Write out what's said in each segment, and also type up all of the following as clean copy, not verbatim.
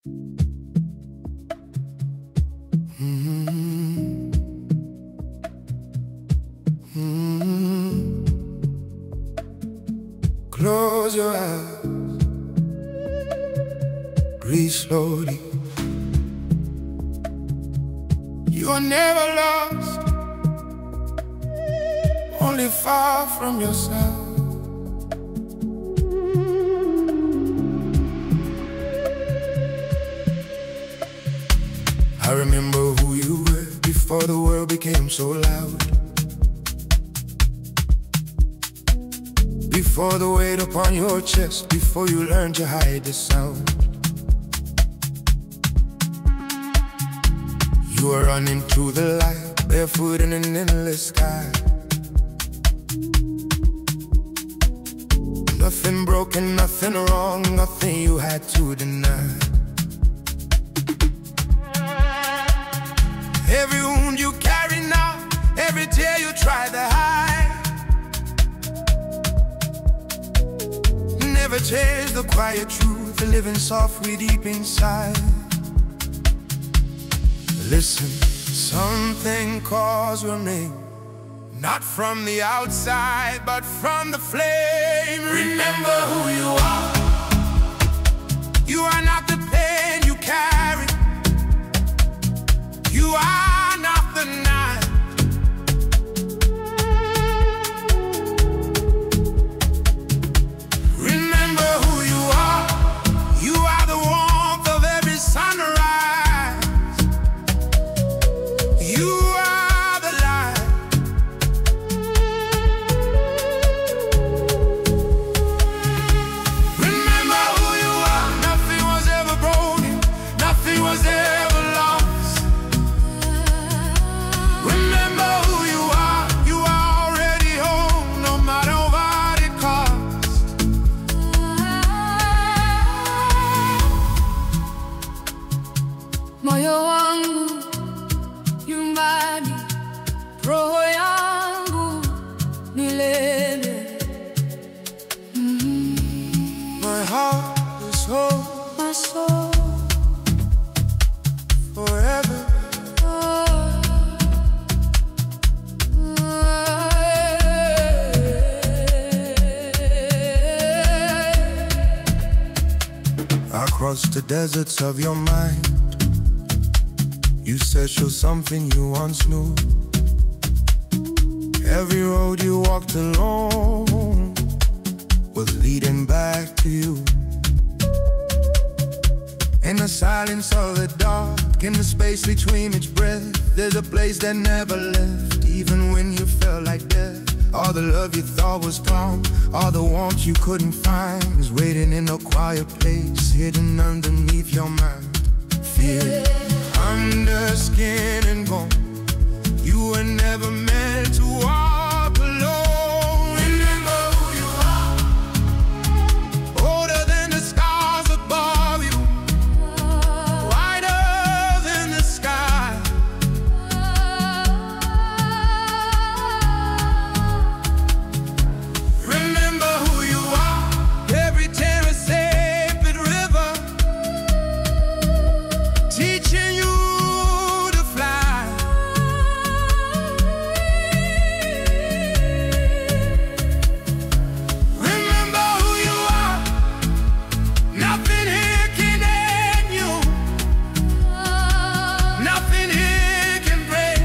Mm-hmm. Mm-hmm. Close your eyes, breathe slowly. You are never lost, only far from yourself. I remember who you were before the world became so loud, before the weight upon your chest, before you learned to hide the sound. You were running through the light, barefoot in an endless sky. Nothing broken, nothing wrong, nothing you had to deny. Every wound you carry now, every tear you try to hide, never change the quiet truth, living softly deep inside. Listen, something calls your name, not from the outside, but from the flame. Remember who you are. You are not the pain you carry. You are not the night. Remember who you are. You are the warmth of every sunrise. You are the light. Remember who you are. Nothing was ever broken, nothing was ever lost. Remember who you are. You are already home, no matter what it costs. Moyo wangu nyumbani, roho yangu milele. My heart is whole My soul, forever. Across the deserts of your mind, you search for something you once knew. Every road you walked alone was leading back to you. In the silence of the dark, in the space between each breath, there's a place that never left, even when you felt like death. All the love you thought was gone, all the warmth you couldn't find, is waiting in a quiet place, hidden underneath your mind. Feel it under skin and bone. You were never meant to walk alone. Remember who you are. Older than the stars above you, wider than the sky. Remember who you are. Every tear a sacred river, teaching you to fly. Remember who you are. Nothing here can end you, nothing here can break.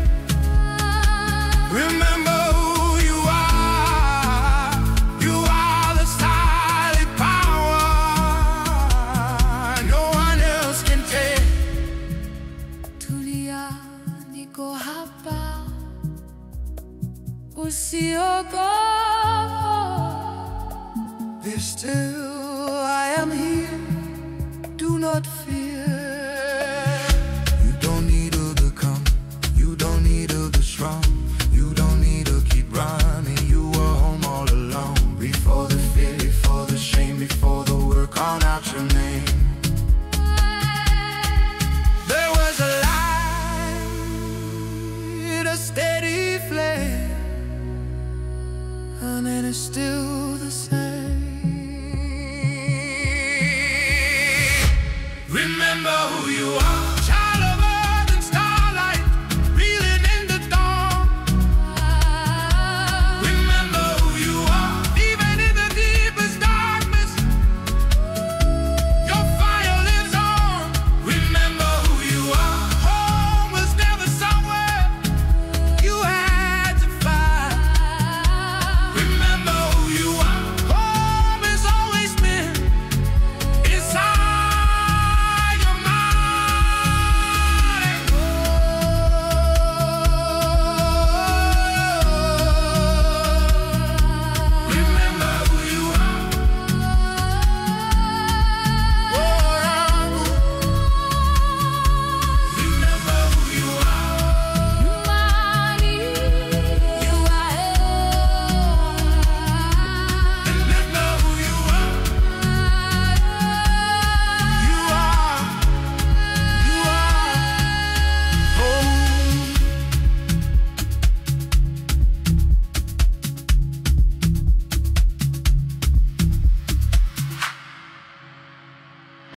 Remember who you are. You are the silent power no one else can take. tulia, niko hapa, usiogope. Be still, I am here, do not fear. You don't need to become, you don't need to be strong, you don't need to keep running. You were home all along, before the fear, before the shame, before the word called out your name. There was a light, a steady flame, and it is still the same. Remember remember who you are.